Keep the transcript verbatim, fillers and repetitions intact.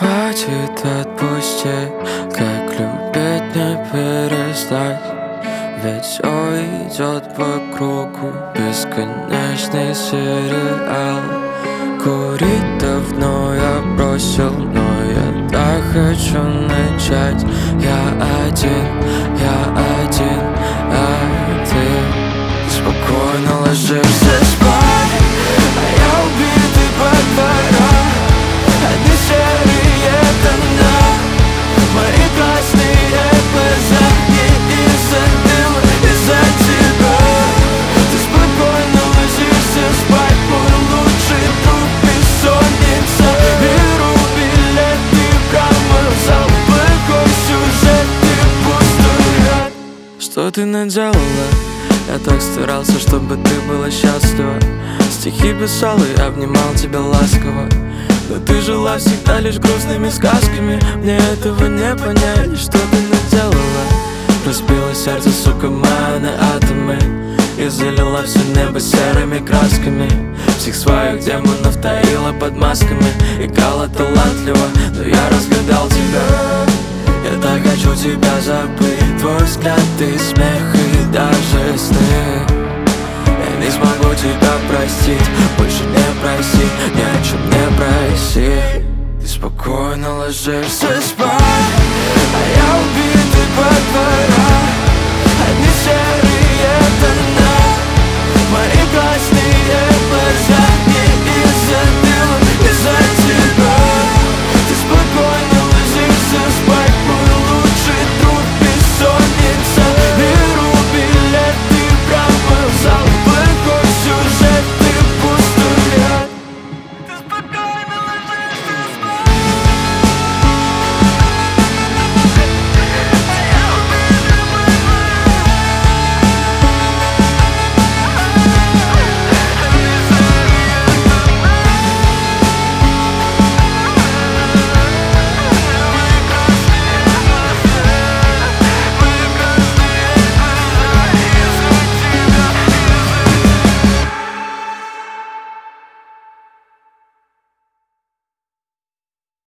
Хватит, отпусти, как любить не перестать. Ведь все идет по кругу, бесконечный сериал. Курить давно я бросил, но я так хочу начать. Я один, я один, а ты спокойно ложишься спать, а я убитый по дворам. Одни серые тона, мои красные глаза. Не из-за дыма, из-за тебя. Ты спокойно ложишься спать, мой лучший друг, бессонница. Беру билеты прямо в зал, плохой сюжет и пустой ряд. Что ты наделала? Я так старался, чтобы ты была счастлива. Стихи писал и обнимал тебя ласково, но ты жила всегда лишь грустными сказками. Мне этого не понять, что ты наделала. Разбила сердце, сука, моя на атомы, и залила все небо серыми красками. Всех своих демонов таила под масками, играла талантливо, но я разгадал тебя. Я так хочу тебя забыть, твой взгляд и смех, и даже сны. Я не смогу тебя простить, больше не проси, ни о чем не проси. Ты спокойно ложишься спать.